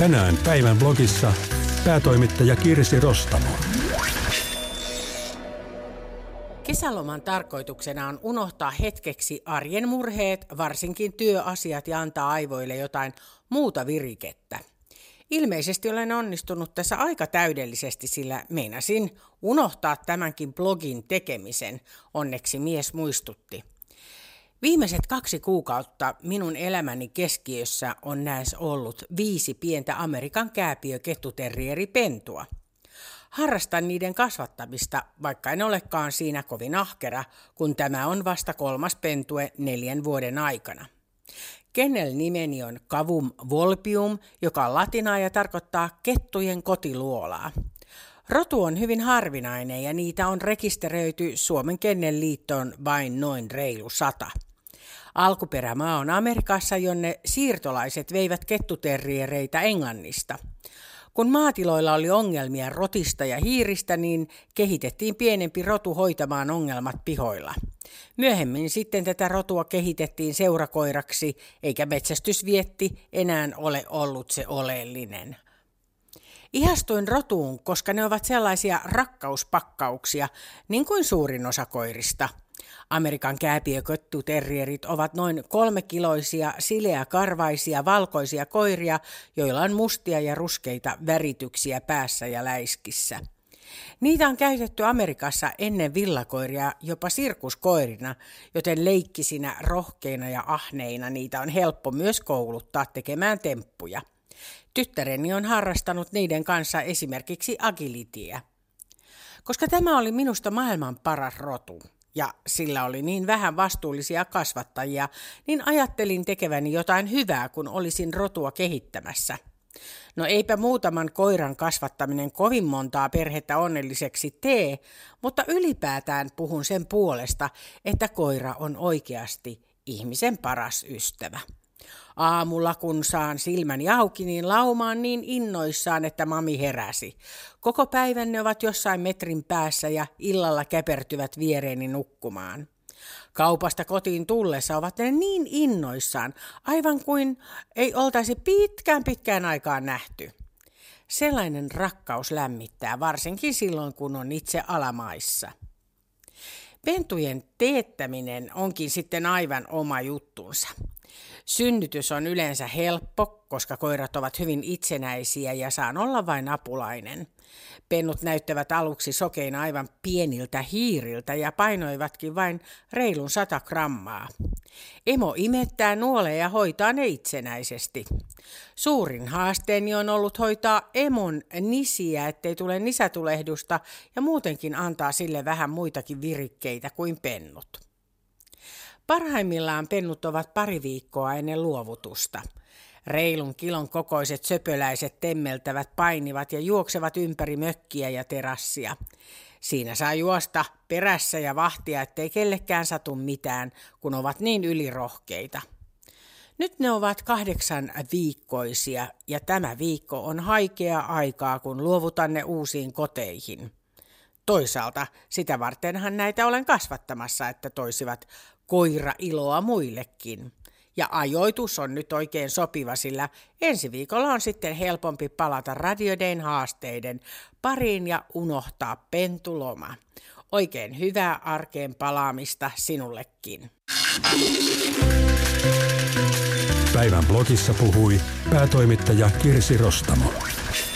Tänään päivän blogissa päätoimittaja Kirsi Rostamo. Kesäloman tarkoituksena on unohtaa hetkeksi arjen murheet, varsinkin työasiat, ja antaa aivoille jotain muuta virikettä. Ilmeisesti olen onnistunut tässä aika täydellisesti, sillä meinasin unohtaa tämänkin blogin tekemisen. Onneksi mies muistutti. Viimeiset 2 kuukautta minun elämäni keskiössä on näes ollut 5 pientä Amerikan kääpiö-kettuterrieripentua. Harrastan niiden kasvattamista, vaikka en olekaan siinä kovin ahkera, kun tämä on vasta 3. pentue 4 vuoden aikana. Kennel-nimeni on Cavum volpium, joka on latinaa ja tarkoittaa kettujen kotiluolaa. Rotu on hyvin harvinainen ja niitä on rekisteröity Suomen Kennelliittoon vain noin reilu 100. Alkuperämaa on Amerikassa, jonne siirtolaiset veivät kettuterriereitä Englannista. Kun maatiloilla oli ongelmia rotista ja hiiristä, niin kehitettiin pienempi rotu hoitamaan ongelmat pihoilla. Myöhemmin sitten tätä rotua kehitettiin seurakoiraksi, eikä metsästysvietti enää ole ollut se oleellinen. Ihastuin rotuun, koska ne ovat sellaisia rakkauspakkauksia, niin kuin suurin osa koirista. Amerikan kääpiö-kettuterrierit ovat noin 3-kiloisia, sileäkarvaisia, valkoisia koiria, joilla on mustia ja ruskeita värityksiä päässä ja läiskissä. Niitä on käytetty Amerikassa ennen villakoiria jopa sirkuskoirina, joten leikkisinä, rohkeina ja ahneina niitä on helppo myös kouluttaa tekemään temppuja. Tyttäreni on harrastanut niiden kanssa esimerkiksi agilityä. Koska tämä oli minusta maailman paras rotu ja sillä oli niin vähän vastuullisia kasvattajia, niin ajattelin tekeväni jotain hyvää, kun olisin rotua kehittämässä. No eipä muutaman koiran kasvattaminen kovin montaa perhettä onnelliseksi tee, mutta ylipäätään puhun sen puolesta, että koira on oikeasti ihmisen paras ystävä. Aamulla kun saan silmäni auki, niin laumaan niin innoissaan, että mami heräsi. Koko päivän ne ovat jossain metrin päässä ja illalla käpertyvät viereeni nukkumaan. Kaupasta kotiin tullessa ovat ne niin innoissaan, aivan kuin ei oltaisi pitkään aikaan nähty. Sellainen rakkaus lämmittää, varsinkin silloin kun on itse alamaissa. Pentujen teettäminen onkin sitten aivan oma juttunsa. Synnytys on yleensä helppo, koska koirat ovat hyvin itsenäisiä ja saan olla vain apulainen. Pennut näyttävät aluksi sokeina aivan pieniltä hiiriltä ja painoivatkin vain reilun 100 grammaa. Emo imettää nuoleja ja hoitaa ne itsenäisesti. Suurin haasteeni on ollut hoitaa emon nisiä, ettei tule nisätulehdusta, ja muutenkin antaa sille vähän muitakin virikkeitä kuin pennut. Parhaimmillaan pennut ovat 2 viikkoa ennen luovutusta. Reilun kilon kokoiset söpöläiset temmeltävät, painivat ja juoksevat ympäri mökkiä ja terassia. Siinä saa juosta perässä ja vahtia, ettei kellekään satu mitään, kun ovat niin ylirohkeita. Nyt ne ovat 8-viikkoisia ja tämä viikko on haikea aikaa, kun luovutan ne uusiin koteihin. Toisaalta sitä vartenhan näitä olen kasvattamassa, että toisivat koira-iloa muillekin. Ja ajoitus on nyt oikein sopiva, sillä ensi viikolla on sitten helpompi palata Radio Dayn haasteiden pariin ja unohtaa pentuloma. Oikein hyvää arkeen palaamista sinullekin. Päivän blogissa puhui päätoimittaja Kirsi Rostamo.